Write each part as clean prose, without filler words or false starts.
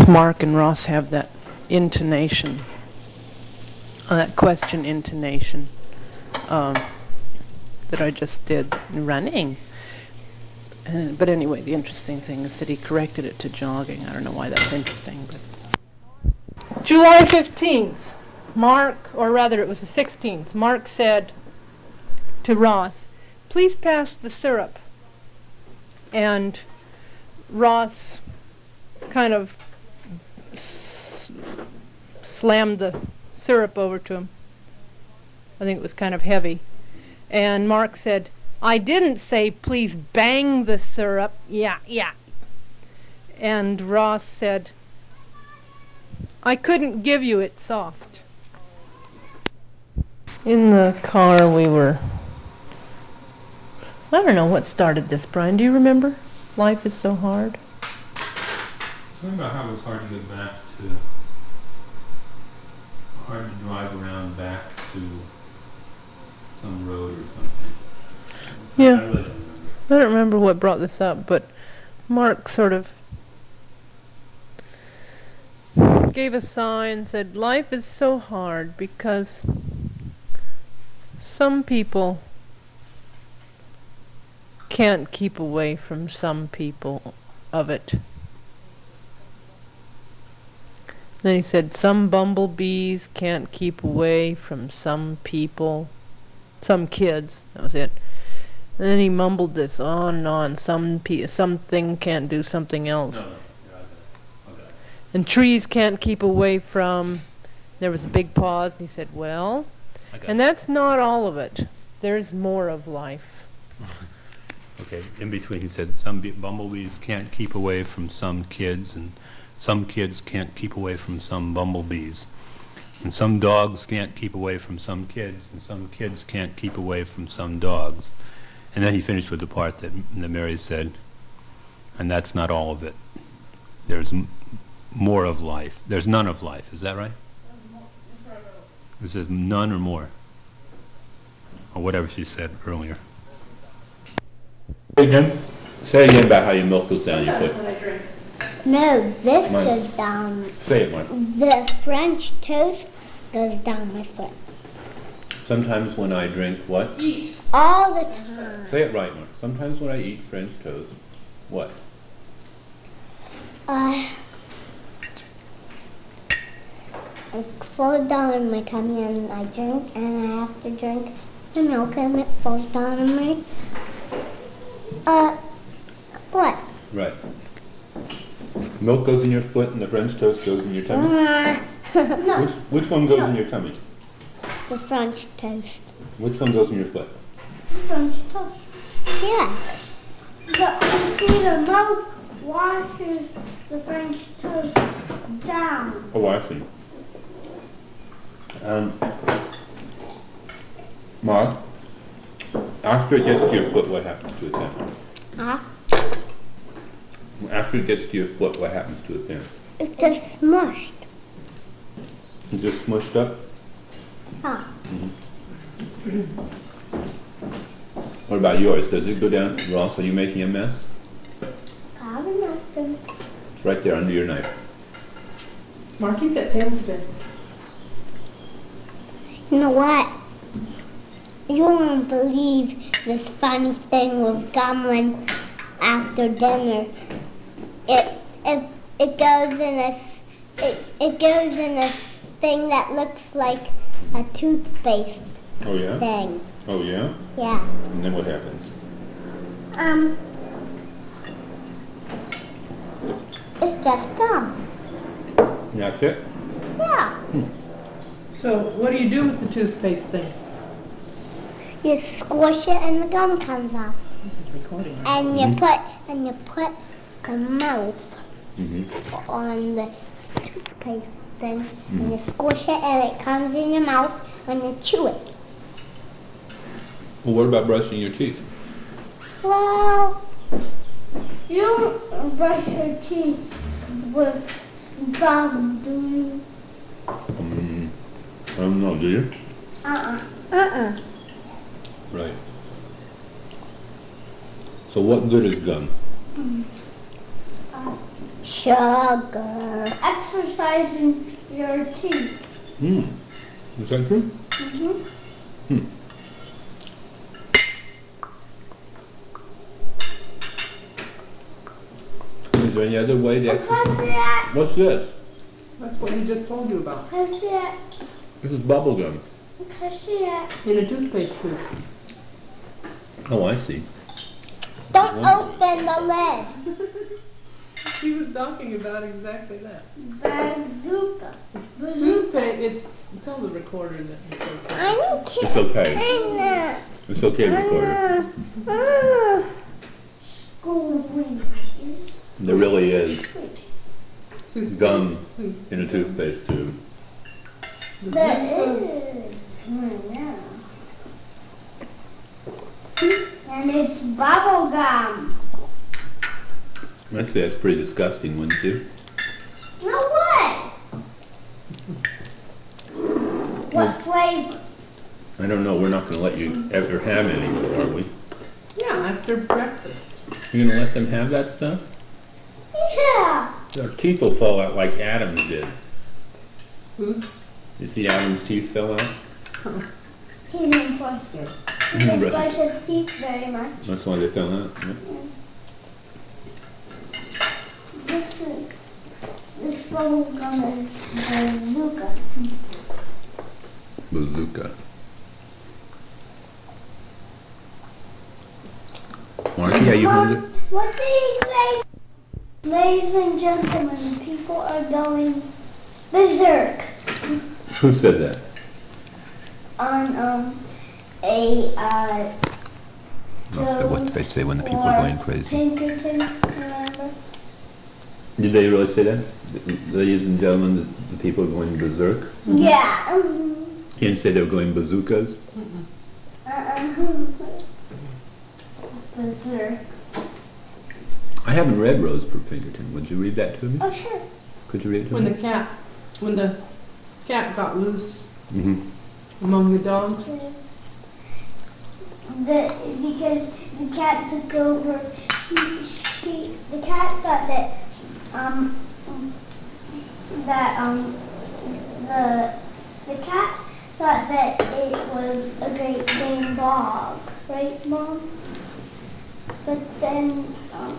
Mark and Ross have that intonation, that question intonation that I just did, running. But anyway, the interesting thing is that he corrected it to jogging. I don't know why that's interesting. But July 15th, Mark, or rather it was the 16th, Mark said to Ross, "Please pass the syrup." And Ross kind of slammed the syrup over to him. I think it was kind of heavy. And Mark said, "I didn't say please bang the syrup." Yeah. And Ross said, "I couldn't give you it soft." In the car we were, I don't know what started this, Brian. Do you remember? Life is so hard. Something about how it was hard to get back to, hard to drive around back to some road or something. Yeah. I really don't remember. I don't remember what brought this up, but Mark sort of gave a sigh and said, "Life is so hard because some people can't keep away from some people of it." Then he said, "Some bumblebees can't keep away from some people, some kids." That was it. And then he mumbled this on and on. Something can't do something else. No. Okay. And trees can't keep away from. There was a big pause, and he said, "Well, and that's not all of it. There's more of life." Okay, in between he said some bumblebees can't keep away from some kids, and some kids can't keep away from some bumblebees. And some dogs can't keep away from some kids, and some kids can't keep away from some dogs. And then he finished with the part that Mary said, "And that's not all of it. There's more of life. There's none of life." Is that right? It says none or more. Or whatever she said earlier. Say again about how your milk goes down your foot. No, this goes down. Say it, Mark. The French toast goes down my foot. Sometimes when I drink what? Eat. All the time. Say it right, Mark. Sometimes when I eat French toast, what? It falls down in my tummy and I drink and I have to drink the milk and it falls down in my foot. Right. Milk goes in your foot and the French toast goes in your tummy? No, Which one goes in your tummy? the French toast. Which one goes in your foot? The French toast. Yeah. The milk washes the French toast down. Oh, I see. Mark, after it gets to your foot, what happens to it then? Huh? After it gets to your foot, what happens to it then? It's just smushed. It's just smushed up? Huh. What about yours? Does it go down? Ross, are you making a mess? Probably nothing. It's right there under your knife. Marky said tailspin. You know what? You won't believe this funny thing with gum after dinner. It goes in a thing that looks like a toothpaste Oh yeah? thing. Oh yeah? Yeah. And then what happens? It's just gum. That's it? Yeah. So what do you do with the toothpaste thing? You squish it and the gum comes out. This is recording. And you put the mouth on the toothpaste thing and you squish it and it comes in your mouth and you chew it. Well, what about brushing your teeth? Well, you don't brush your teeth with gum, do you? I don't know, do you? Right. So what good is gum? Sugar. Exercising your teeth. Is that true? Is there any other way to exercise? What's this? That's what he just told you about. This is bubble gum. In a toothpaste tube. Oh, I see. Don't open the lid. He was talking about exactly that. Bazooka. Toothpaste, it's, tell the recorder that it's okay. I don't care. It's okay. It's okay, recorder. There really is gum in a toothpaste tube. There is. Yeah. And it's bubble gum. I'd say that's pretty disgusting, wouldn't you? No way. What flavor? I don't know. We're not going to let you ever have any more, are we? Yeah, after breakfast. You're going to let them have that stuff? Yeah. Their teeth will fall out like Adam's did. Who's? You see Adam's teeth fell out? He didn't brush it. He didn't brush his teeth very much. That's why they fell out. Yeah. This bubble gum is bazooka. Bazooka. Marky, are you hungry? What did he say? Ladies and gentlemen, people are going berserk Who said that? on What did they say when the people are going crazy? Pinkerton, remember? Did they really say that? Ladies and gentlemen, the people are going berserk? Yeah. He didn't say they were going bazookas? Berserk. I haven't read Rose per Pinkerton. Would you read that to me? Oh, sure. Could you read it to When me? the cat got loose Mm-hmm. among the dogs. Because the cat took over, the cat thought that the cat thought that it was a Great Dane dog, right, Mom? But then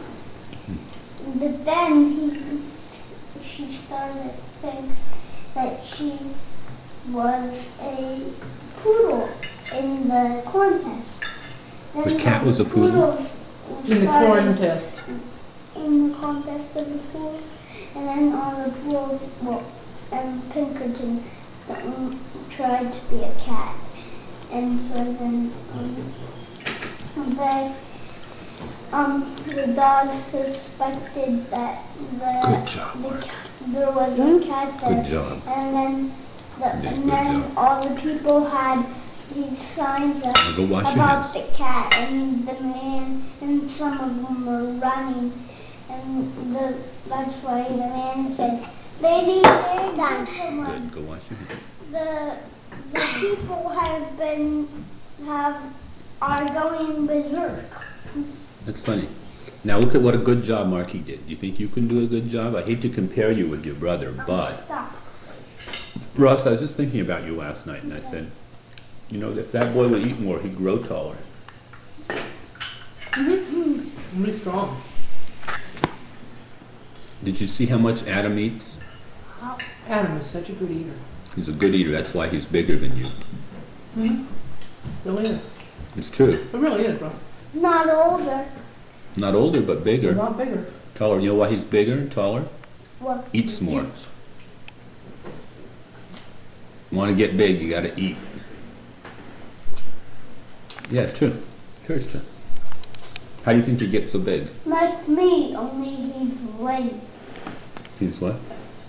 she started to think that she was a poodle in the corn test. The cat was a poodle? In the corn test. In the contest of the pools, and then all the pools, and Pinkerton tried to be a cat, and so then the dogs suspected that Good job, there was a cat there, Good job. and then Good job. all the people had these signs up Now go wash your about hands. the cat, and the man, and some of them were running, and that's why the man said, "Ladies and gentlemen, Good. Go wash your hands. the people are going berserk." That's funny. Now look at what a good job Marky did. You think you can do a good job? I hate to compare you with your brother, but Stop. Ross, I was just thinking about you last night, and I said, you know, if that boy would eat more, he'd grow taller. Really strong. Did you see how much Adam eats? Adam is such a good eater. He's a good eater. That's why he's bigger than you. Really is. It's true. It really is, bro. Not older. Not older, but He's a bigger. lot bigger. Taller. You know why he's bigger and taller? What? Eats more. Want to get big, you got to eat. Yeah, it's true. Sure, it's true. How do you think you get so big? Like me, only he's late. He's what?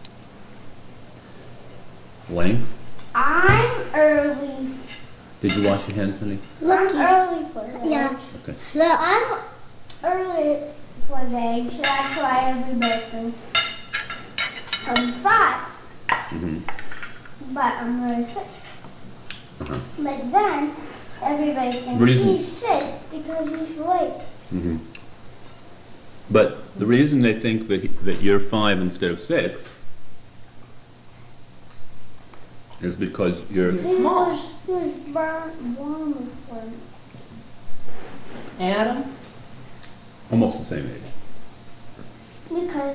Length? I'm early. Did you wash your hands, honey? I'm early for the age. Okay. Look, I'm early for the age, so that's why everybody thinks I'm 5. Mm-hmm. But I'm really 6. Uh-huh. But then, everybody thinks Reason- he's 6 because he's late. Mm-hmm. But the reason they think that you're 5 instead of 6 is because you're small. He was born with one. Adam? almost the same age. Because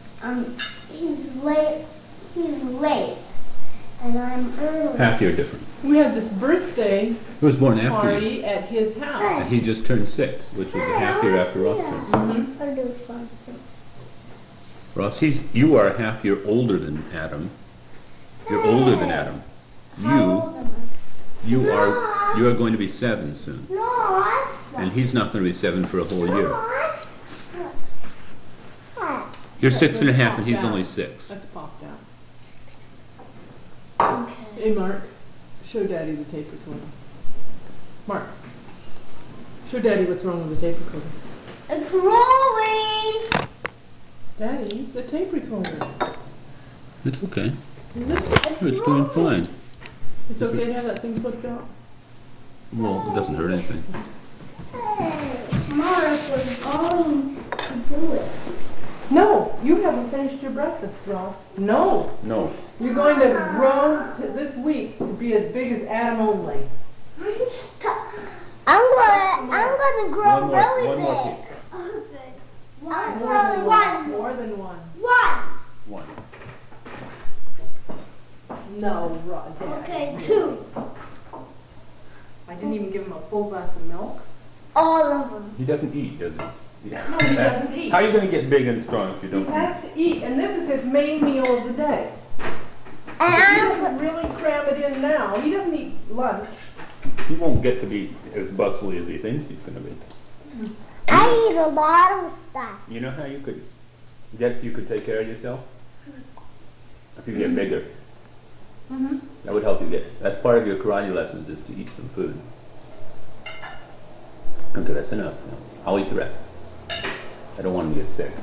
he's late and I'm early. Half year different. We had this birthday He was born after you. party at his house. And he just turned 6, which was a half year after Ross turned 6. I'll do something. Ross, you are a half year older than Adam. You're older than Adam. You are going to be 7 soon. Ross. And he's not going to be 7 for a whole year. Ross. What? You're 6 and a half and he's only 6. That's popped out. Hey, Mark, show Daddy the tape recorder. Mark, show Daddy what's wrong with the tape recorder. It's rolling. Daddy, the tape recorder. It's okay. It's It's doing fine. It's okay to have that thing flipped out? Well, it doesn't hurt anything. Hey, Mark was going to do it. No, you haven't finished your breakfast, Ross. No. No. You're going to grow this week to be as big as Adam only. I'm gonna grow One really more big. piece. I'm growing one. More than one. One. 1. No, Rod. Okay, 2. I didn't even give him a full glass of milk. All of them. He doesn't eat, does he? No, he doesn't eat. How are you going to get big and strong if you He don't has to eat, and this is his main meal of the day. And He I'm doesn't really cram it in now. He doesn't eat lunch. He won't get to be as bustly as he thinks he's going to be. I eat a lot of stuff. You know how you could take care of yourself? If you get bigger. Mm-hmm. That would help you get. That's part of your karate lessons is to eat some food. Okay, that's enough. I'll eat the rest. I don't want him to get sick.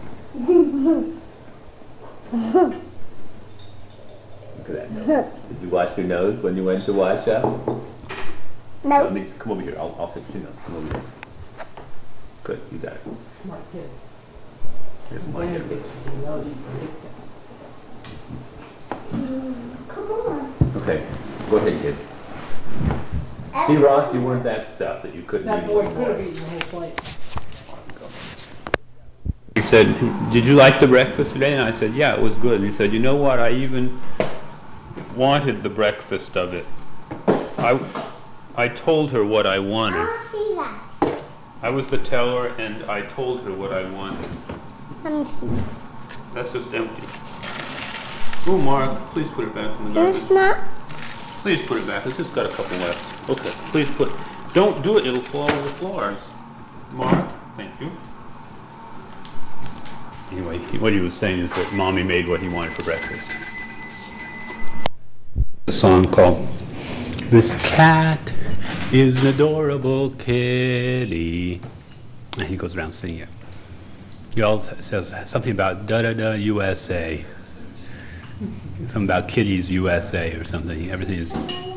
Look at that nose. Did you wash your nose when you went to wash up? No. Let me come over here. I'll fix your nose. Come over here. Good, you got it. Smart kid. Here's my hair. Come on. Okay, go ahead, kids. See, Ross, you weren't that stuff that you couldn't That eat boy some could have more. eaten the whole plate. He said, "Did you like the breakfast today?" And I said, "Yeah, it was good." And he said, "You know what? I even wanted the breakfast of it. I told her what I wanted. I'll see that. I was the teller, and I told her what I wanted." Let me see. That's just empty. Oh, Mark, please put it back in the garbage. It's not. Please put it back. It's just got a couple left. Okay, please put. Don't do it. It'll fall over the floors. Mark, thank you. Anyway, what he was saying is that Mommy made what he wanted for breakfast. A song called "This Cat is an Adorable Kitty," and he goes around singing it. He also says something about da da da USA. Something about kitties USA or something. Everything is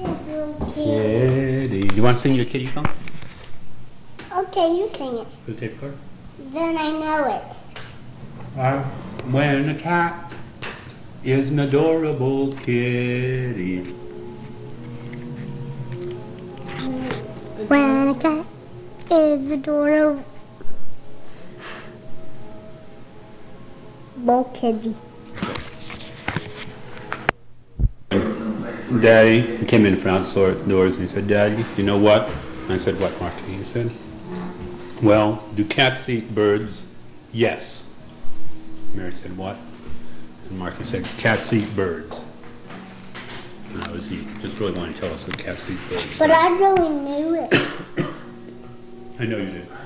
kitty. You want to sing your kitty song? Okay, you sing it. For the tape recorder? Then I know it. When a cat is an adorable kitty. When a cat is adorable kitty. Daddy, he came in from outdoors and he said, "Daddy, you know what?" I said, "What, Marty?" He said, "Well, do cats eat birds?" "Yes." Mary said, "What?" And Marty said, "Cats eat birds." And I was just really wanting to tell us that cats eat birds. But I really knew it. I know you did.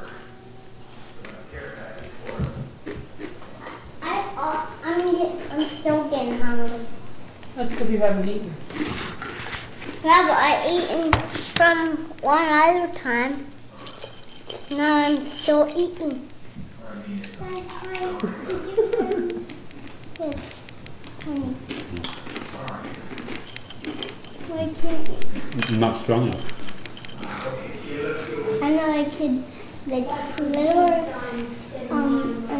I'm still getting hungry. That's because you haven't eaten. Yeah, but I eaten from one other time. Now I'm still eating. Yes, honey. Why can't I'm not strong enough. I know a kid that's little,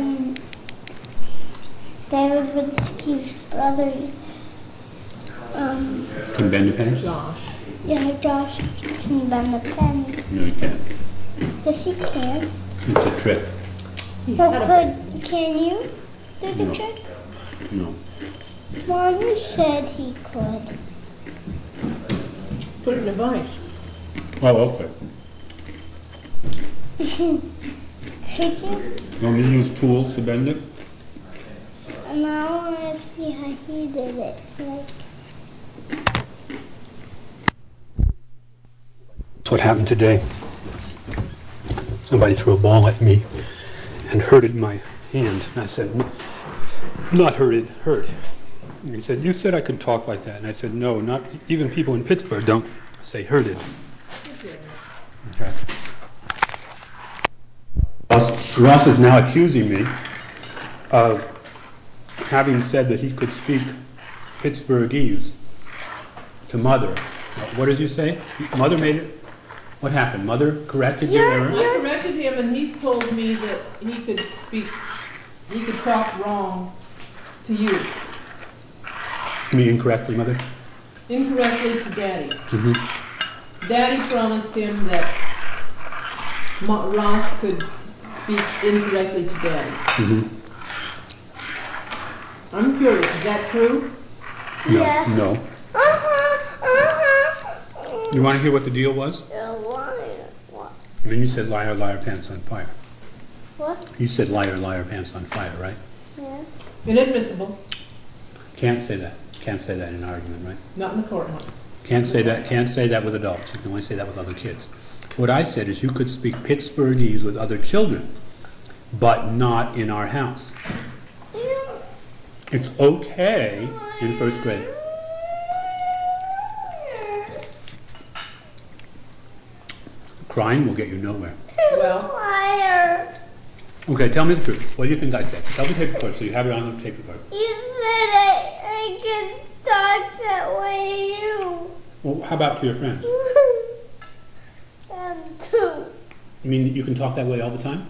with Steve's brother. Can bend a pen? Josh. Yeah, Josh can bend the pen. No, you can't. Yes, he can. It's a trick. Can you do the No. trick? No. Mom, you said he could. Put it in a vise. Oh, okay. Could you? You want me to use tools to bend it? And I want to see how he did it. Like, That's what happened today. Somebody threw a ball at me and hurted my hand. And I said, not hurted, hurt. And he said, you said I could talk like that. And I said, no, not even people in Pittsburgh don't say hurted. Okay. Ross is now accusing me of having said that he could speak Pittsburghese to Mother. What did you say? Mother made it? What happened? Mother corrected your error? I corrected him, and he told me that he could talk wrong to you. Me incorrectly, Mother? Incorrectly to Daddy. Mm-hmm. Daddy promised him that Ross could speak incorrectly to Daddy. Mm-hmm. I'm curious, is that true? No. Yes. No. You want to hear what the deal was? What? And then you said liar, liar, pants on fire. What? You said liar, liar, pants on fire, right? Yeah. Inadmissible. Can't say that. Can't say that in an argument, right? Not in the courtroom. Can't say that. Can't say that with adults. You can only say that with other kids. What I said is you could speak Pittsburghese with other children, but not in our house. It's okay in first grade. Crying will get you nowhere. Well, Liar. Okay, tell me the truth. What do you think I said? Tell the tape recorder so you have it on the tape recorder. You said I could talk that way, you. Well, how about to your friends? And two. You mean you can talk that way all the time?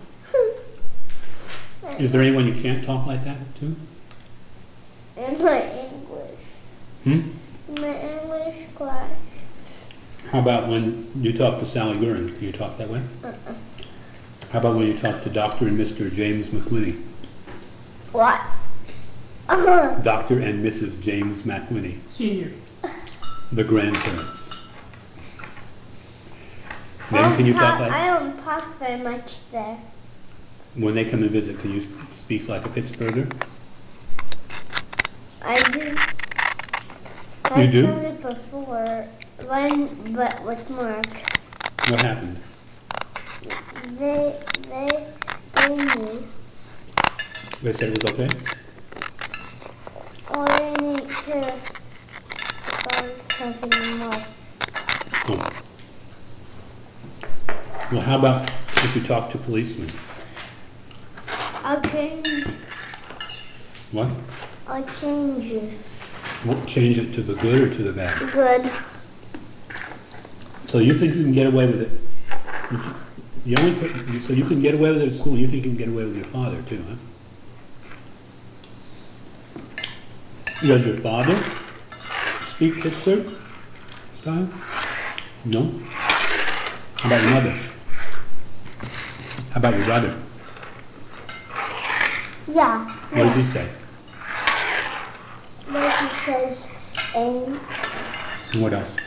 Is there anyone you can't talk like that to? In my English. Hmm? My English class. How about when you talk to Sally Gurin? Can you talk that way? How about when you talk to Dr. and Mr. James McWhinney? What? Dr. and Mrs. James McWhinney, senior. the grandparents. Then can you talk like, I don't talk very much there. when they come and visit, can you speak like a Pittsburgher? I do. You do? I've done it before, but with Mark. What happened? They knew. They said it was okay? Oh, they need to. I was talking to Mark. Oh. Well, how about if you talk to policemen? I'll change. What? I'll change it. Well, change it to the good or to the bad? Good. So you think you can get away with it? So you can get away with it at school, and you think you can get away with your father too, huh? Does your father speak Pittsburgh style? No? How about your mother? How about your brother? Yeah. What does he say? Like he says, aim. And what else?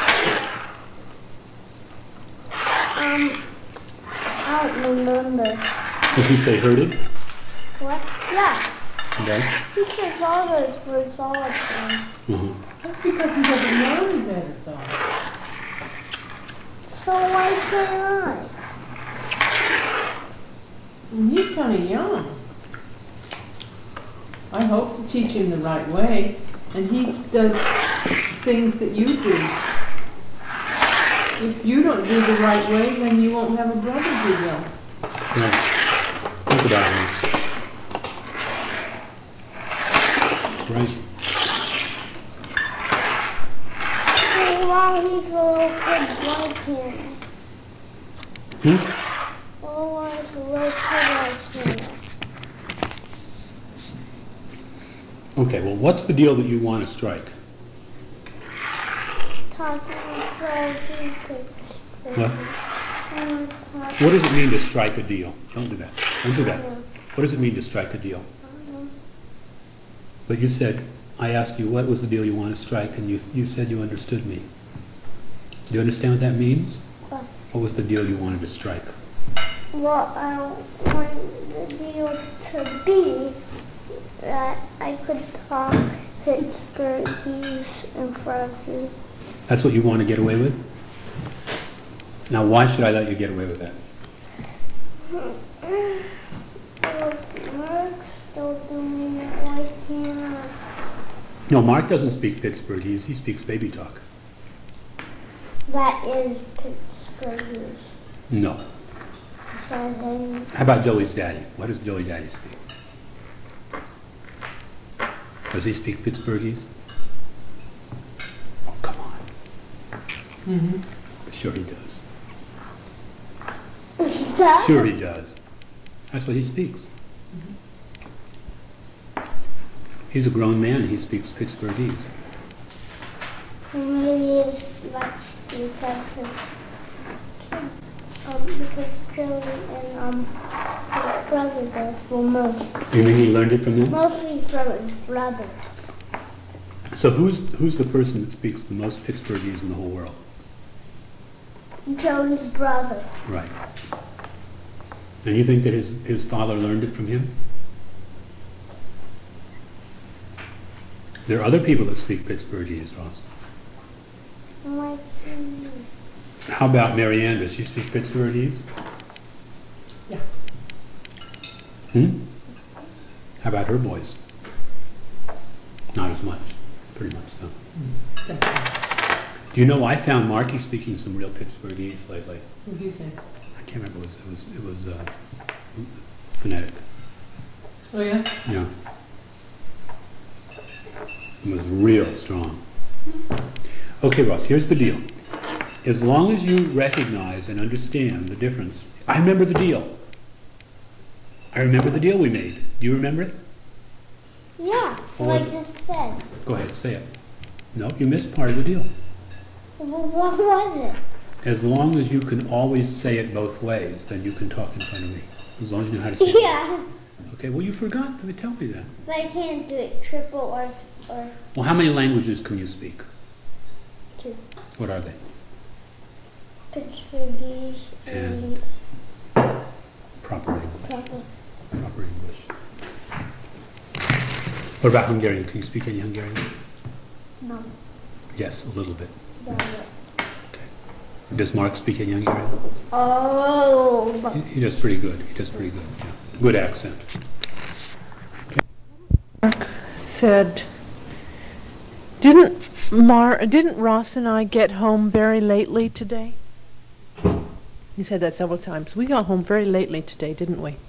I don't remember. Does he say herded? What? Yeah. Okay. He says all those words all the time. Uh-huh. That's because he doesn't know any better, though. So why can't I? And he's kind of young. I hope to teach him the right way, and he does things that you do. If you don't do the right way, then you won't have a brother do well. Right. Think about it. That's right. So why he's a little kid like him? Hmm? Oh, why he's a little kid like him? Okay, well, what's the deal that you want to strike? Talking for What? What does it mean to strike a deal? Don't do that. Don't do that. What does it mean to strike a deal? But you said, I asked you what was the deal you want to strike, and you said you understood me. Do you understand what that means? What was the deal you wanted to strike? Well, I want the deal to be that I could talk Pittsburghese in front of you. That's what you want to get away with? Now, why should I let you get away with that? If Mark still doing it, why can't I? No, Mark doesn't speak Pittsburghese. He speaks baby talk. That is Pittsburghese. No. So then, How about Joey's daddy? What does Joey daddy speak? Does he speak Pittsburghese? Oh, come on. Sure he does. is that? Sure he does. That's what he speaks. He's a grown man and he speaks Pittsburghese. Maybe that's because because Joey and his brother does. Well, You mean he learned it from him? mostly from his brother. So who's the person that speaks the most Pittsburghese in the whole world? Joey's brother. Right. And you think that his father learned it from him? There are other people that speak Pittsburghese, Ross. Like him. How about Marianne? Does she speak Pittsburghese? Yeah. How about her boys? Not as much. Pretty much, though. Do you know I found Marky speaking some real Pittsburghese lately? What do you think? I can't remember. It was phonetic. Oh, yeah? Yeah. It was real strong. Okay, Ross, here's the deal. As long as you recognize and understand the difference, I remember the deal. I remember the deal we made. Do you remember it? Yeah, What like was I it? just said. Go ahead, say it. No, you missed part of the deal. Well, what was it? As long as you can always say it both ways, then you can talk in front of me. As long as you know how to say it. Yeah, Okay, well, you forgot to tell me that. but I can't do it triple or Well, how many languages can you speak? two. What are they? Pittsburghese And proper English. proper. Proper English. What about Hungarian? Can you speak any Hungarian? No, Yes, a little bit. that's it. Does Mark speak any Hungarian? Oh, but He does pretty good. He does pretty good. Yeah. Good accent. Said, didn't Ross and I get home very lately today? He said that several times. We got home very lately today, didn't we?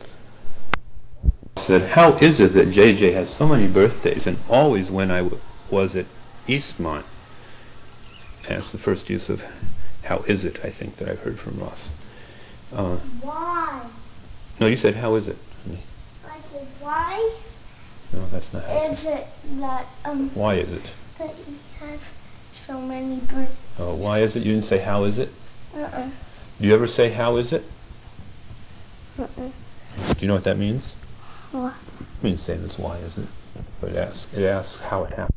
Said, how is it that JJ has so many birthdays and always when I was at Eastmont? And it's the first use of how is it, I think, that I've heard from Ross. why? No, you said how is it? I said, why No, that's not how is it that Why is it? that he has so many birthdays? Oh, why is it? You didn't say how is it? Uh-uh. Do you ever say how is it? Uh-uh. Do you know what that means? What? It means saying this why is it? But it asks how it happened.